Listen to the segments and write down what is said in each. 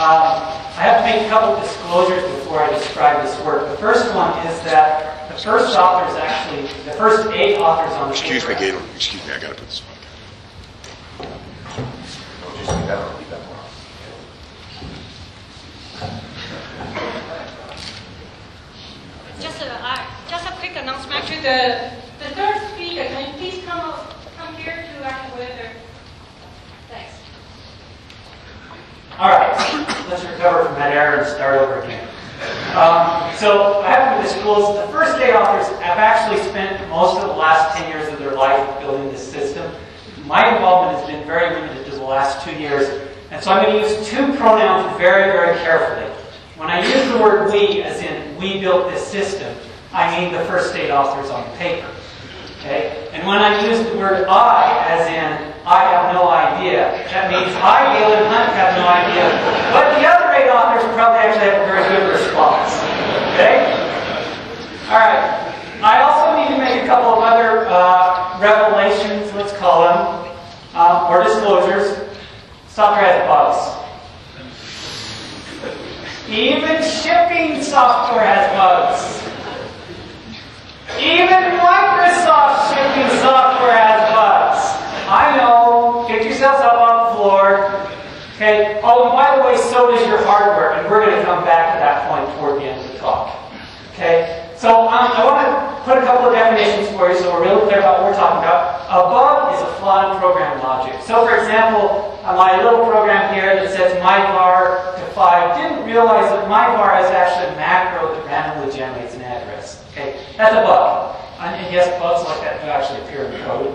I have to make a couple of disclosures before I describe this work. The first one is that the first author is actually, the first 8 authors on the Excuse me, paper. Galen. Excuse me, I gotta put this on. Just a quick announcement. Actually, the third speaker, can you please come here to actually with her? Thanks. All right, let's recover from that error and start over again. So I have to disclose the first 8 authors have actually spent most of the last 10 years of their life building this system. My involvement has been very limited to the last 2 years, and so I'm going to use 2 pronouns very, very carefully. When I use the word we, as in we built this system, I mean the first 8 authors on the paper. Okay? And when I use the word I, as in I have no idea, that means I, Galen Hunt, have no idea. But the other 8 authors probably actually have a very good response. Okay? Alright. I also need to make a couple of other revelations, let's call them, or disclosures. Software has bugs. Even shipping software has bugs. Even Microsoft shipping software has bugs. I know. Get yourselves up on the floor. Okay. Oh, and by the way, so does your hardware, and we're going to come back to that point toward the end of the talk. Okay. So I want to put a couple of definitions for you, so we're really clear about what we're talking about. A bug is a flaw in program logic. So, for example, my little program here that says myvar to 5 didn't realize that myvar is actually a macro that randomly generates an address. Okay, that's a bug. And yes, bugs like that do actually appear in the code.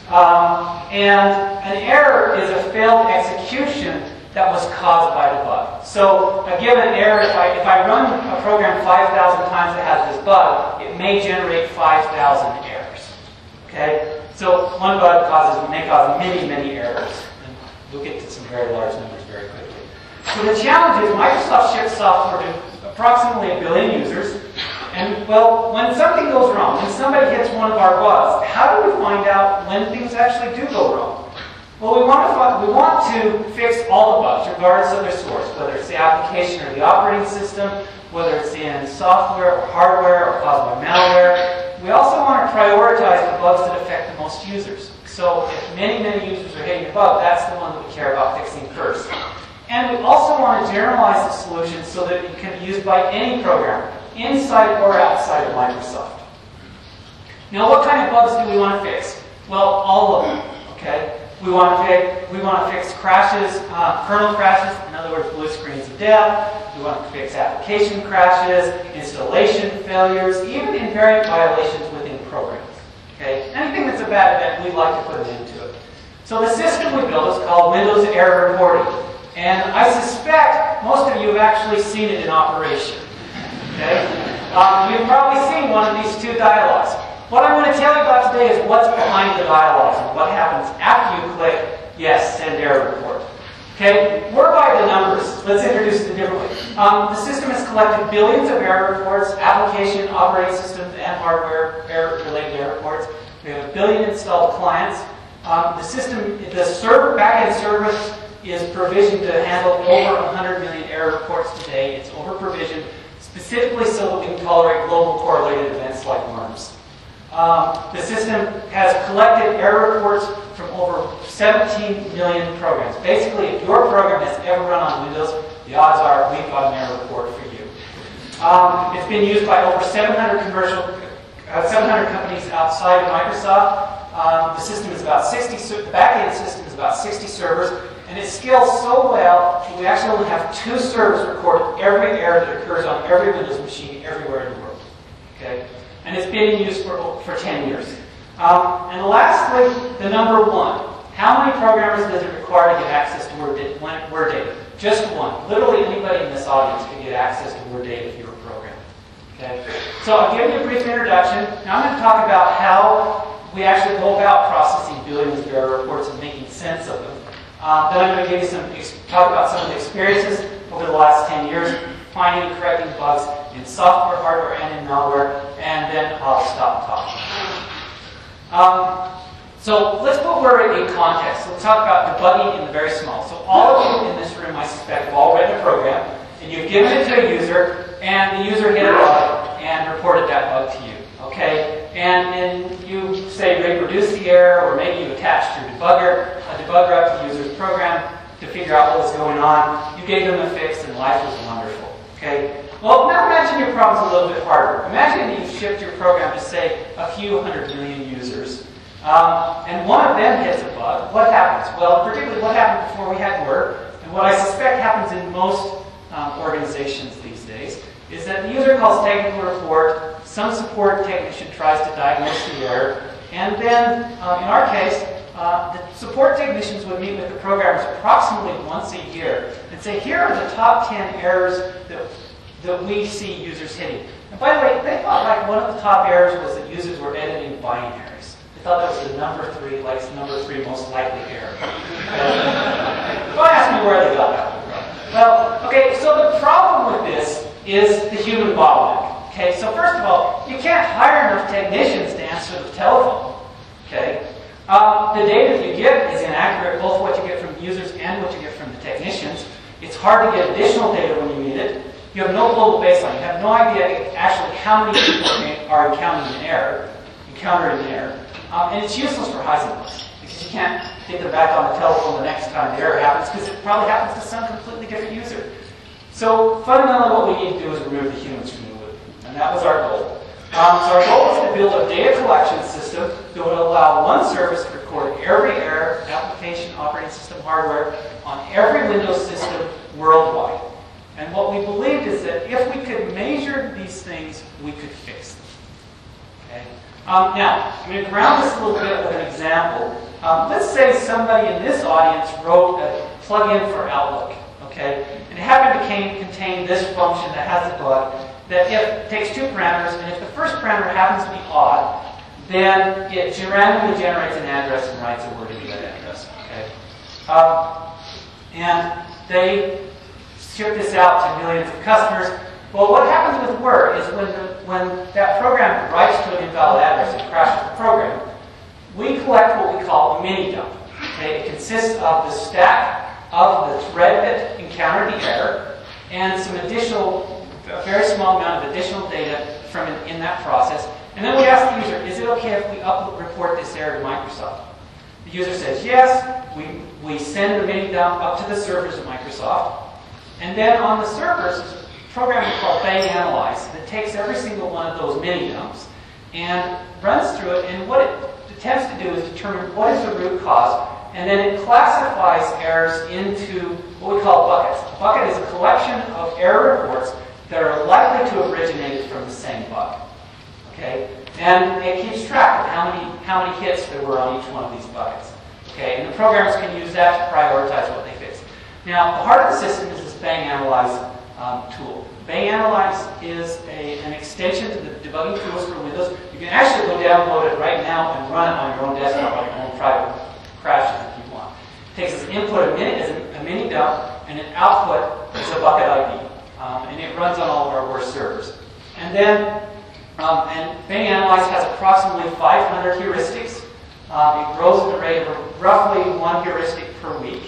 And an error is a failed execution that was caused by the bug. So a given error, if I run a program 5,000 times that has this bug, it may generate 5,000 errors. Okay? So one bug may cause many, many errors. And we'll get to some very large numbers very quickly. So the challenge is Microsoft ships software to approximately 1 billion users. And, well, when something goes wrong, when somebody hits one of our bugs, how do we find out when things actually do go wrong? Well, we want to fix all the bugs, regardless of their source, whether it's the application or the operating system, whether it's in software or hardware or caused by malware. We also want to prioritize the bugs that affect the most users. So if many, many users are hitting a bug, that's the one that we care about fixing first. And we also want to generalize the solution so that it can be used by any programmer, inside or outside of Microsoft. Now, what kind of bugs do we want to fix? Well, all of them. Okay. We want to fix crashes, kernel crashes, in other words, blue screens of death. We want to fix application crashes, installation failures, even invariant violations within programs. Okay? Anything that's a bad event, we'd like to put an end to it. So the system we built is called Windows Error Reporting. And I suspect most of you have actually seen it in operation. Okay? You've probably seen one of these 2 dialogues. What I want to tell you about today is what's behind the dialogues and what happens after you click, yes, send error report. Okay, we're by the numbers. Let's introduce it differently. The system has collected billions of error reports, application, operating systems, and hardware related error reports. We have 1 billion installed clients. The system, the back-end service is provisioned to handle over 100 million error reports today. It's over-provisioned specifically so that we can tolerate global correlated events like worms. The system has collected error reports from over 17 million programs. Basically, if your program has ever run on Windows, the odds are we've got an error report for you. It's been used by over 700 companies outside of Microsoft. The system is about 60. The back-end system is about 60 servers, and it scales so well that we actually only have 2 servers recording every error that occurs on every Windows machine everywhere in the world. Okay. And it's been in use for 10 years. And lastly, the number 1. How many programmers does it require to get access to Word data? Just 1. Literally anybody in this audience can get access to Word data if you're a programmer. Okay? So I'll give you a brief introduction. Now I'm going to talk about how we actually go about processing billions of error reports and making sense of them. Then I'm going to give you talk about some of the experiences over the last 10 years, finding and correcting bugs in software, hardware, and in malware, and then I'll stop talking. So let's put Word in context. Let's talk about debugging in the very small. So all of you in this room, I suspect, have all read the program. and you've given it to a user, and the user hit a bug and reported that bug to you. Okay, and you say reproduce the error, or maybe you attached your debugger, a debugger up to the user's program to figure out what was going on. You gave them a fix, and life was wonderful. Okay. Well, now imagine your problem's a little bit harder. Imagine that you've shipped your program to, say, a few 100 million users, and one of them hits a bug. What happens? Well, particularly what happened before we had Word, and what I suspect happens in most organizations these days, is that the user calls technical report, some support technician tries to diagnose the error, and then, in our case, the support technicians would meet with the programmers approximately once a year and say, here are the top 10 errors that we see users hitting. And by the way, they thought like one of the top errors was that users were editing binaries. They thought that was the number three most likely error. Don't ask me where they got that one from. Well, okay, so the problem with this is the human bottleneck. Okay, so first of all, you can't hire enough technicians to answer the telephone. Okay, the data that you get is inaccurate, both what you get from users and what you get from the technicians. It's hard to get additional data when you need it. You have no global baseline. You have no idea actually how many people are encountering an error, and it's useless for Heisenberg because you can't get them back on the telephone the next time the error happens because it probably happens to some completely different user. So fundamentally, what we need to do is remove the humans from the loop, and that was our goal. So our goal is to build a data collection system that would allow one service to record every error, application, operating system, hardware on every Windows system worldwide. And what we believed is that if we could measure these things, we could fix them. Okay? Now, I'm going to ground this a little bit with an example. Let's say somebody in this audience wrote a plugin for Outlook, okay? And it happened to contain this function that has a bug that if it takes two parameters, and if the first parameter happens to be odd, then it randomly generates an address and writes a word into that address, okay? And they ship this out to millions of customers. Well, what happens with Word is when that program writes to an invalid address and crashes the program, we collect what we call a mini dump. Okay? It consists of the stack of the thread that encountered the error and some additional, a very small amount of additional data from in that process. And then we ask the user, is it okay if we report this error to Microsoft? The user says yes. We send the mini dump up to the servers of Microsoft. And then on the servers, a program we call Bang Analyze that takes every single one of those mini dumps and runs through it. And what it attempts to do is determine what is the root cause. And then it classifies errors into what we call buckets. A bucket is a collection of error reports that are likely to have originated from the same bug. Okay? And it keeps track of how many hits there were on each one of these buckets. Okay? And the programmers can use that to prioritize what they fix. Now, the heart of the system is this Bang Analyze tool. Bang Analyze is an extension to the debugging tools for Windows. You can actually go download it right now and run it on your own desktop, on your own private crashes if you want. It takes as input a mini dump, and an output is a bucket ID. And it runs on all of our worst servers. And then, Bang Analyze has approximately 500 heuristics. It grows at the rate of roughly one heuristic per week.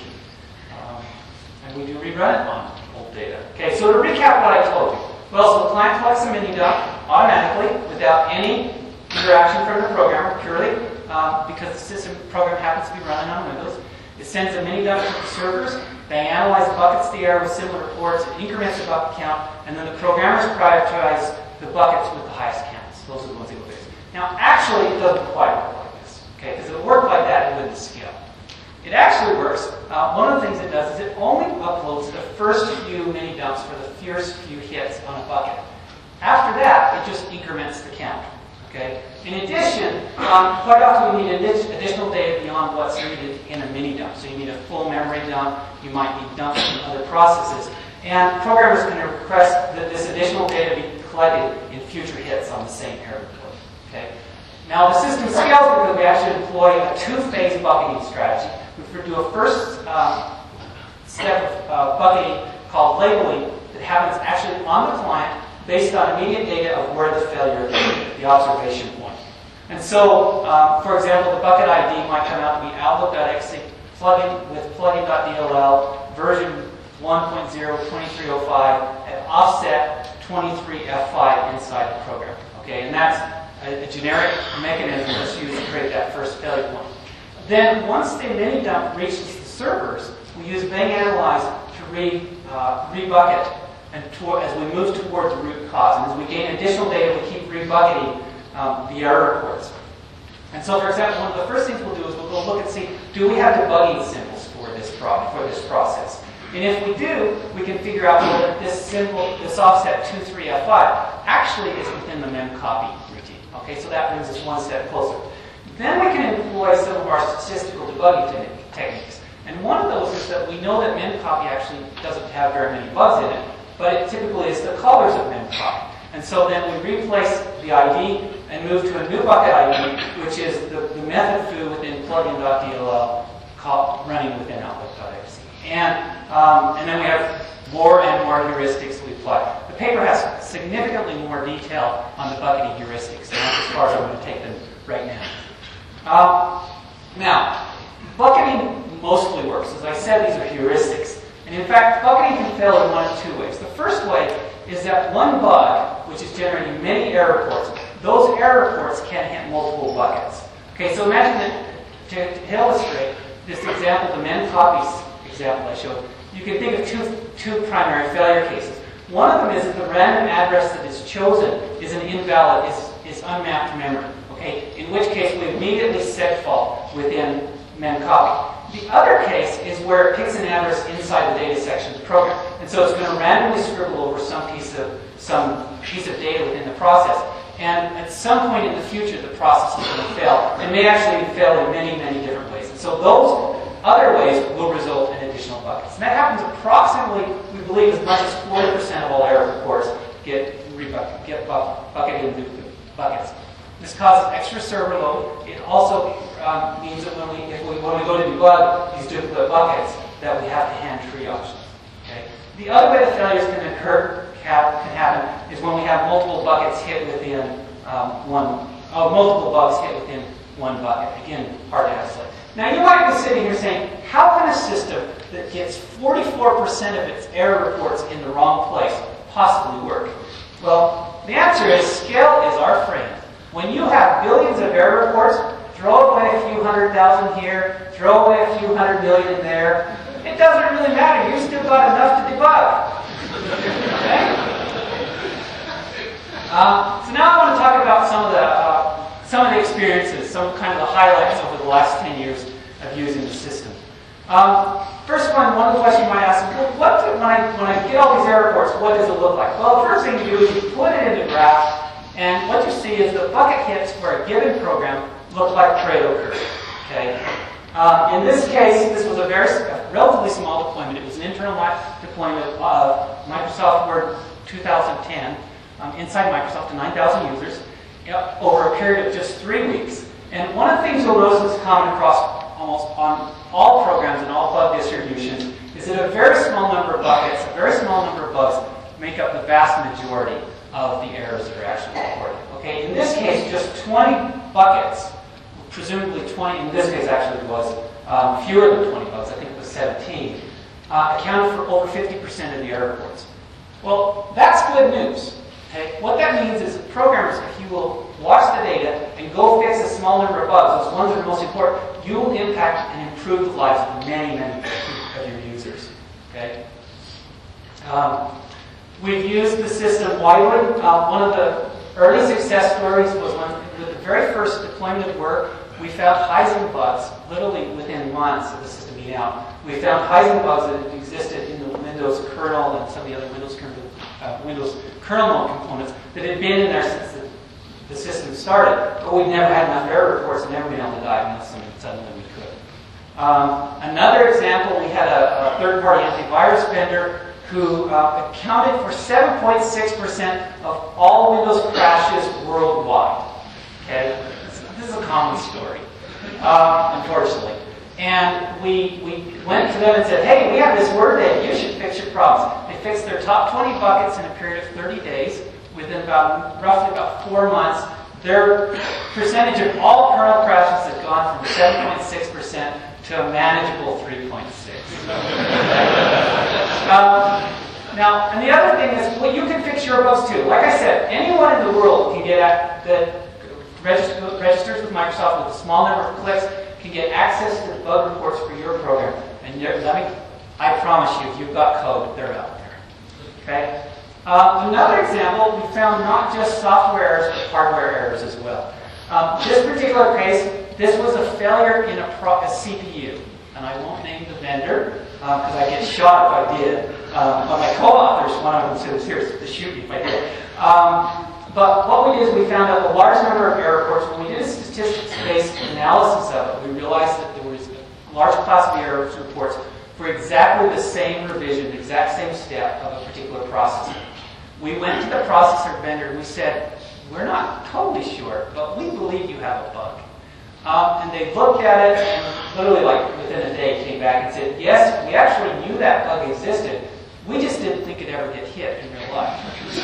And we do rerun it on old data. Okay, so to recap what I told you. Well, so the client collects a mini dump automatically without any interaction from the programmer, purely because the system program happens to be running on Windows. It sends a mini dump to the servers. They analyze buckets the error with similar reports. It increments the bucket count, and then the programmers prioritize the buckets with the highest counts. Those are the ones they will fix. Now, actually, it doesn't quite work like this. Okay, because if it worked like that, it wouldn't scale. It actually works. One of the things it does is it only uploads the first few mini dumps for the first few hits on a bucket. After that, it just increments the count. Okay. In addition, quite often we need additional data beyond what's needed in a mini dump. So you need a full memory dump. You might need dumps from other processes. And programmers can request that this additional data be collected in future hits on the same error report. Okay. Now the system scales because we actually employ a two-phase bucketing strategy. We do a first step of bucketing called labeling that happens actually on the client based on immediate data of where the failure occurred, the observation point. And so, for example, the bucket ID might come out to be outlook.exe plugin with plugin.dll version 1.0.2305 and offset 23F5 inside the program. Okay, and that's a generic mechanism that's used to create that first failure point. Then, once the mini-dump reaches the servers, we use Bang Analyze to re-bucket as we move toward the root cause. And as we gain additional data, we keep re-bucketing the error reports. And so, for example, one of the first things we'll do is we'll go look and see, do we have debugging symbols for this process? And if we do, we can figure out whether this symbol, this offset 23F5, actually is within the memcopy routine. Okay, so that brings us one step closer. Then we can employ some of our statistical debugging techniques. And one of those is that we know that memcopy actually doesn't have very many bugs in it, but it typically is the colors of memcopy. And so then we replace the ID and move to a new bucket ID, which is the method foo within plugin.dll running within outlook.exe. And then we have more and more heuristics we apply. The paper has significantly more detail on the bucketing heuristics, and that's as far as I'm going to take them right now. Now, bucketing mostly works. As I said, these are heuristics. And in fact, bucketing can fail in one of two ways. The first way is that one bug, which is generating many error reports, those error reports can hit multiple buckets. Okay, so imagine that to illustrate this example, the memcopy example I showed, you can think of two primary failure cases. One of them is that the random address that is chosen is an invalid, is unmapped memory. Okay, in which case we immediately segfault within memcopy. The other case is where it picks an address inside the data section of the program, and so it's going to randomly scribble over some piece of data within the process. And at some point in the future, the process is going to fail, and may actually fail in many, many different ways. And so those other ways will result in additional buckets. And that happens approximately, we believe, as much as 40% of all error reports get bucketed into buckets. This causes extra server load. It also means that when we go to debug these duplicate buckets, that we have to hand triage them. Okay? The other way that failures can happen is when we have multiple buckets hit within multiple bugs hit within one bucket. Again, hard to isolate. Now you might be sitting here saying, how can a system that gets 44% of its error reports in the wrong place possibly work? Well, the answer is scale is our friend. When you have billions of error reports, throw away a few 100,000 here, throw away a few 100 million in there. It doesn't really matter. You've still got enough to debug. Okay? So now I want to talk about some of the experiences, some kind of the highlights over the last 10 years of using the system. First one of the questions you might ask, well, when I get all these error reports, what does it look like? Well, the first thing you do is you put it into graph. And what you see is the bucket hits for a given program look like Pareto curve. Okay. In this case, this was a relatively small deployment. It was an internal deployment of Microsoft Word 2010 inside Microsoft to 9,000 users over a period of just 3 weeks. And one of the things you'll notice that's common across almost on all programs and all bug distributions is that a very small number of buckets, a very small number of bugs make up the vast majority of the errors that are actually reported. Okay, in this case, just 20 buckets, presumably 20, in this case actually it was fewer than 20 bugs, I think it was 17, accounted for over 50% of the error reports. Well, that's good news. Okay? What that means is that programmers, if you will watch the data and go fix a small number of bugs, those ones that are most important, you will impact and improve the lives of many, many of your users. Okay? We've used the system widely. One of the early success stories was when, with the very first deployment of Word, we found Heisen bugs literally within months of the system being out. We found Heisen bugs that existed in the Windows kernel and some of the other Windows kernel mode components that had been in there since the system started, but we'd never had enough error reports and never been able to diagnose them, and suddenly we could. Another example, we had a third-party antivirus vendor who accounted for 7.6% of all Windows crashes worldwide. Okay, this is a common story, unfortunately. And we went to them and said, hey, we have this Word data, you should fix your problems. They fixed their top 20 buckets in a period of 30 days. Within roughly about 4 months, their percentage of all kernel crashes had gone from 7.6% to a manageable 3.6%. Now, and the other thing is, well, you can fix your bugs too. Like I said, anyone in the world can get that registers with Microsoft with a small number of clicks can get access to the bug reports for your program. And I promise you, if you've got code, they're out there. Okay. Another example, we found not just software errors, but hardware errors as well. This particular case, this was a failure in a CPU. And I won't name the vendor, because I get shot if I did. But my co-authors, one of them said, seriously, to shoot me if I did. But what we did is we found out a large number of error reports. When we did a statistics-based analysis of it, we realized that there was a large class of error reports for exactly the same revision, the exact same step of a particular processor. We went to the processor vendor and we said, we're not totally sure, but we believe you have a bug. And they looked at it and literally like within a day came back and said, yes, we actually knew that bug existed. We just didn't think it'd ever get hit in real life.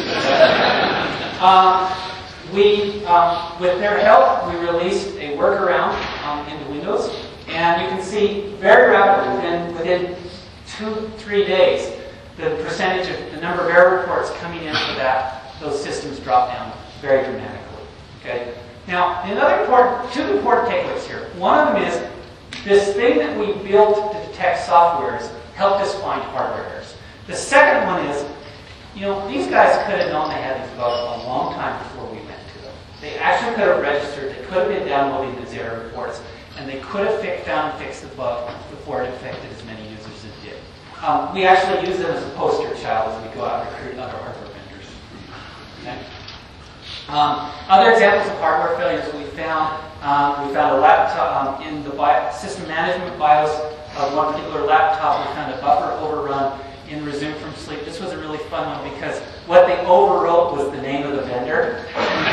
With their help, we released a workaround into Windows. And you can see very rapidly, within 2-3 days, the percentage of the number of error reports coming in for those systems dropped down very dramatically. Okay. Now, two important takeaways here. One of them is this thing that we built to detect softwares helped us find hardware errors. The second one is, these guys could have known they had these bugs a long time before we went to them. They actually could have registered. They could have been downloading these error reports. And they could have found and fixed the bug before it affected as many users as it did. We actually use them as a poster child as we go out and recruit other hardware vendors. Okay? Other examples of hardware failures we found a laptop in the system management BIOS of one particular laptop. We found a buffer overrun in Resume from Sleep. This was a really fun one because what they overwrote was the name of the vendor.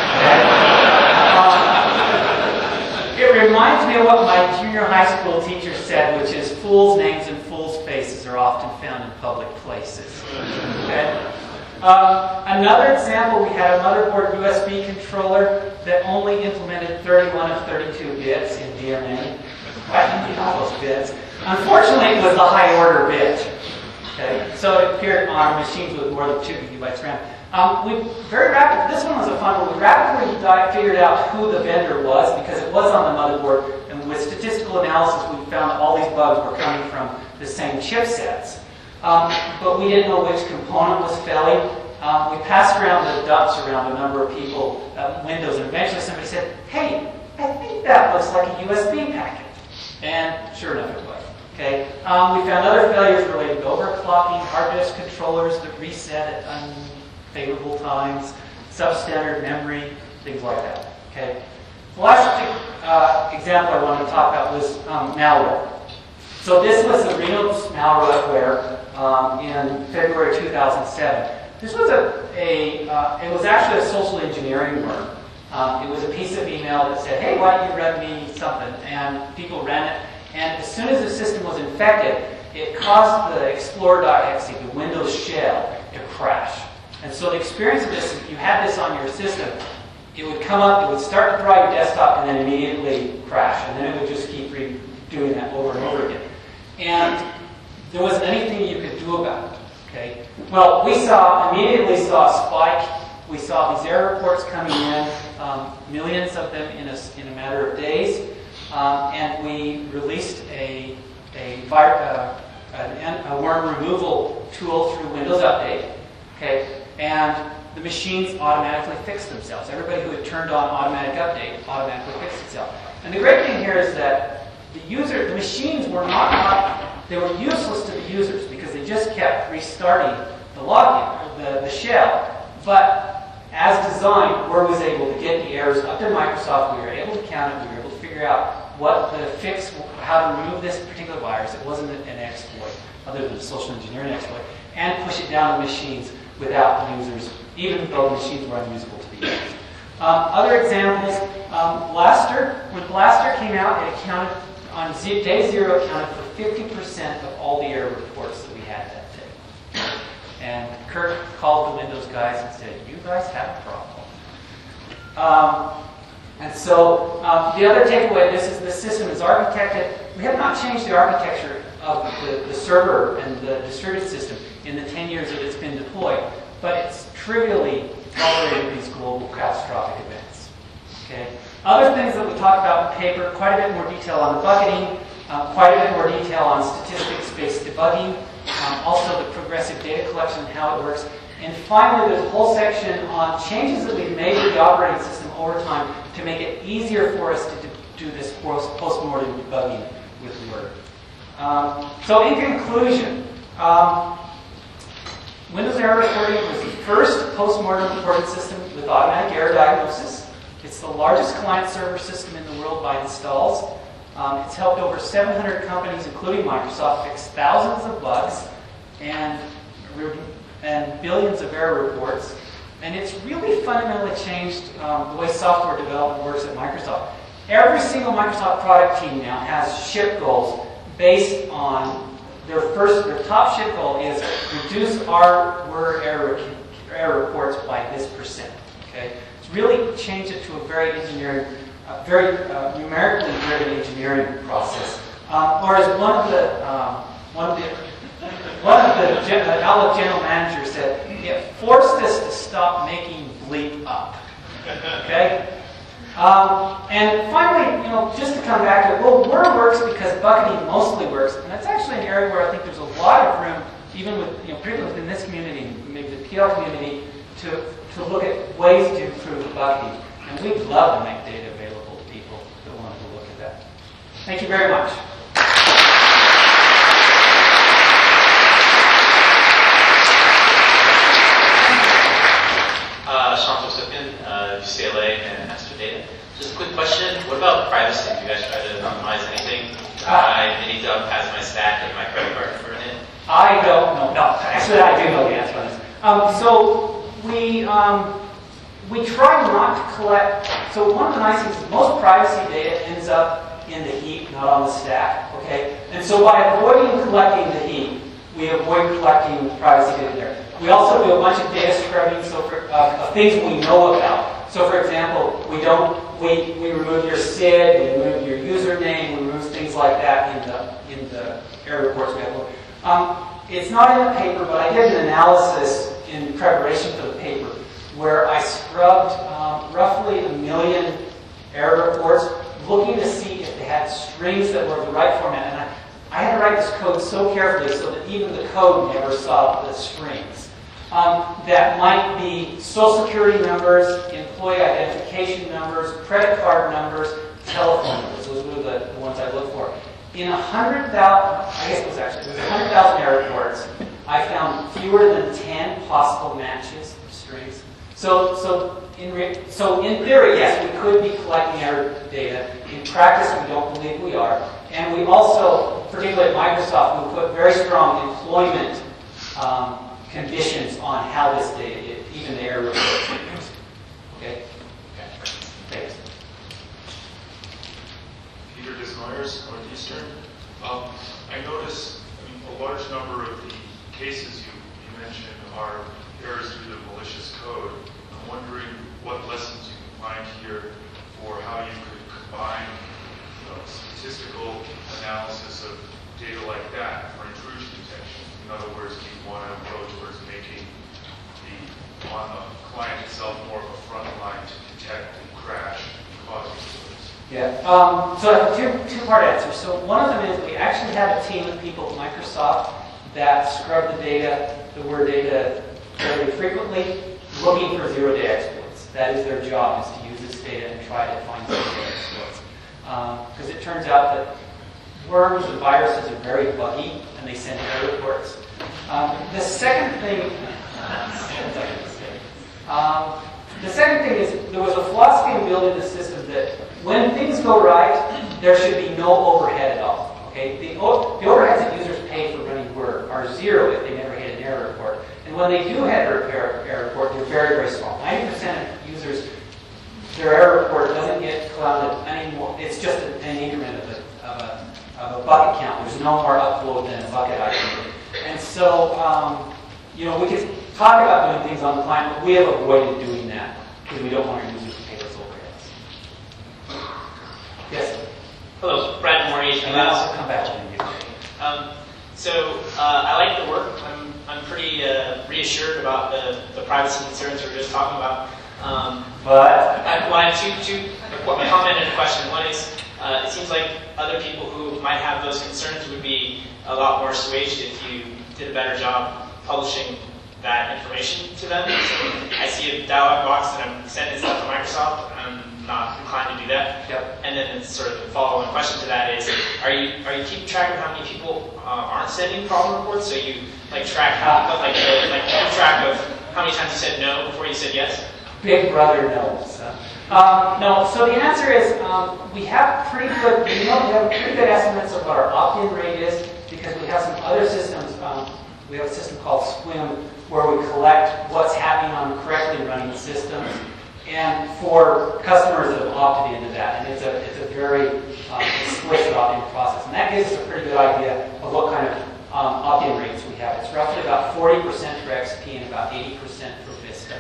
It reminds me of what my junior high school teacher said, which is fools' names and fools' faces are often found in public places. Okay? Another example, we had a motherboard USB controller that only implemented 31 of 32 bits in DMA. I didn't need all those bits. Unfortunately, it was a high-order bit. Okay? So it appeared on machines with more than 2 GB RAM. This one was a fun one. We rapidly figured out who the vendor was because it was on the motherboard, and with statistical analysis, we found that all these bugs were coming from the same chipsets. But we didn't know which component was failing. We passed around the dumps around a number of people at Windows, and eventually somebody said, hey, I think that looks like a USB packet. And sure enough, it was. Okay. We found other failures related to overclocking, hard disk controllers that reset at unfavorable times, substandard memory, things like that. Okay. The last example I wanted to talk about was malware. So this was the Reno malware in February 2007. This was it was actually a social engineering worm. It was a piece of email that said, hey, why don't you run me something? And people ran it. And as soon as the system was infected, it caused the Explorer.exe, the Windows shell, to crash. And so the experience of this, if you had this on your system, it would come up, it would start to draw your desktop, and then immediately crash. And then it would just keep doing that over and over again. And there wasn't anything you could do about it. Okay? Well, we immediately saw a spike. We saw these error reports coming in, millions of them in a matter of days. And we released a worm removal tool through Windows Update. Okay? And the machines automatically fixed themselves. Everybody who had turned on automatic update automatically fixed itself. And the great thing here is that the machines were they were useless to the users because they just kept restarting the login, the shell. But as designed, Word was able to get the errors up to Microsoft. We were able to count it. We were able to figure out what the fix, how to remove this particular virus. It wasn't an exploit, other than a social engineering exploit, and push it down to machines without the users, even though the machines were unusable to the users. Other examples, Blaster. When Blaster came out, it accounted on day 0 accounted for 50% of all the error reports that we had that day. And Kirk called the Windows guys and said, "You guys have a problem." And so the other takeaway, the system is architected. We have not changed the architecture of the server and the distributed system in the 10 years that it's been deployed, but it's trivially tolerated these global catastrophic events. Okay. Other things that we talked about in the paper, quite a bit more detail on the bucketing, quite a bit more detail on statistics-based debugging, also the progressive data collection and how it works. And finally, there's a whole section on changes that we've made to the operating system over time to make it easier for us to do this post-mortem debugging with Word. So in conclusion, Windows Error Reporting was the first post-mortem reporting system with automatic error diagnosis. It's the largest client-server system in the world by installs. It's helped over 700 companies, including Microsoft, fix thousands of bugs and billions of error reports. And it's really fundamentally changed the way software development works at Microsoft. Every single Microsoft product team now has ship goals based on their top ship goal is reduce our Word error reports by this %. Okay, it's really changed it to a very numerically driven engineering process. Or as one of the Outlook general managers said, it forced us to stop making bleep up. Okay. And finally, just to come back to it, well, Word works because bucketing mostly works, and that's actually an area where I think there's a lot of room, even with, particularly within this community, maybe the PL community, to look at ways to improve the bucketing. And we'd love to make data available to people that want to look at that. Thank you very much. Sean Fosokin, UCLA and Astrodata. Just a quick question. What about privacy? Do you guys try to minimize anything? I need to unpass my stack and my credit card for it. I don't know. No, actually, I do know the answer on this. So we try not to collect. So one of the nice things is most privacy data ends up in the heap, not on the stack. Okay, and so by avoiding collecting the heap, we avoid collecting privacy data there. We also do a bunch of data scrubbing, so of things we know about. So, for example, we remove your SID, we remove your username, we remove things like that in the error reports we have. It's not in the paper, but I did an analysis in preparation for the paper where I scrubbed roughly 1 million error reports, looking to see if they had strings that were the right format. And I had to write this code so carefully so that even the code never saw the strings. That might be social security numbers, employee identification numbers, credit card numbers, telephone numbers. Those were the ones I looked for. In 100,000, I guess it was 100,000 error reports, I found fewer than 10 possible matches of strings. So in theory, yes, we could be collecting error data. In practice, we don't believe we are. And we also, particularly at Microsoft, we put very strong employment conditions on how this data is, even the error reports. Okay? Thanks. Peter Desnoyers, Northeastern. I noticed a large number of the cases you mentioned are errors due to malicious code. I'm wondering what lessons you can find here for how you could combine statistical analysis of data like that for intrusion detection. In other words, do you want to go towards making on the client itself more of a front line to detect and crash and cause mistakes? Yeah. So I have a two-part answer. So one of them is we actually have a team of people at Microsoft that scrub the data, the Word data, very frequently, looking for zero-day exploits. That is their job, is to use this data and try to find zero-day exploits. Because it turns out that worms and viruses are very buggy, and they send error reports. The second thing is there was a philosophy in building the system that when things go right, there should be no overhead at all. Okay, the overheads that users pay for running Word are zero if they never hit an error report, and when they do hit an error report, they're very, very small. 90% of users, their error report doesn't get clouded anymore. It's just an increment of a bucket count. There's no more upload than a bucket item. And so, we can talk about doing things on the client, but we have avoided doing that because we don't want our users to pay those overheads. Yes? Hello, Brad Maurice. And then also come back to you. So I like the work. I'm I'm pretty reassured about the privacy concerns we were just talking about. But I have a comment and a question. One is, it seems like other people who might have those concerns would be a lot more assuaged if you did a better job publishing that information to them. So I see a dialog box and I'm sending stuff to Microsoft. I'm not inclined to do that. Yep. And then sort of the following question to that is, are you keeping track of how many people aren't sending problem reports? So you like track keep track of how many times you said no before you said yes? Big Brother knows. No, so the answer is we have pretty good, we have pretty good estimates of what our opt-in rate is because we have some other systems. We have a system called SWIM where we collect what's happening on correctly running systems, and for customers that have opted into that, and it's a very explicit opt-in process, and that gives us a pretty good idea of what kind of opt-in rates we have. It's roughly about 40% for XP and about 80% for Vista.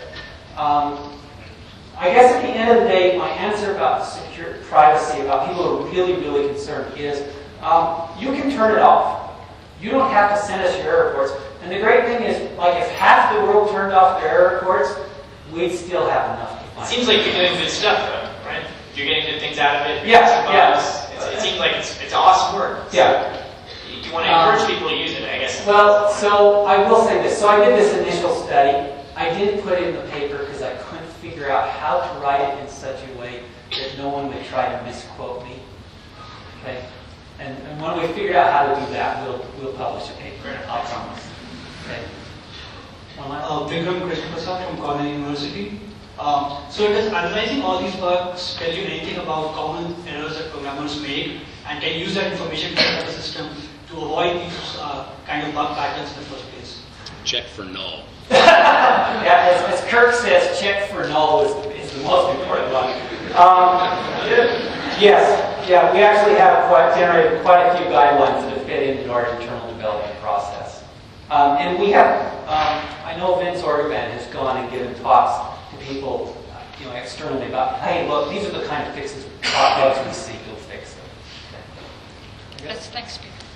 I guess at the end of the day, my answer about secure privacy, about people who are really, really concerned is you can turn it off. You don't have to send us your error reports. And the great thing is, like if half the world turned off their error reports, we'd still have enough to It find. seems like you're doing good stuff though, right? You're getting good things out of it. Yeah. It seems like it's awesome work. Yeah. You want to encourage people to use it, I guess. Well, so I will say this. So I did this initial study. I didn't put it in the paper because I couldn't figure out how to write it in such a way that no one would try to misquote me. Okay? And when we figure out how to do that, we'll publish a paper. I'll promise. Okay? One last. Vikram Krishna Prasad from Cornell University. So it is analyzing all these bugs, tell you anything about common errors that programmers make, and can use that information to set up a system to avoid these kind of bug patterns in the first place. Check for null. Yeah, as Kirk says, check for null is the most important one. Yes, yeah, we actually have generated quite a few guidelines that fit into our internal development process. And we have, I know Vince Orgaban has gone and given talks to people, externally about, hey, look, these are the kind of fixes, bugs we see, you'll fix them. Okay. Let's next speaker.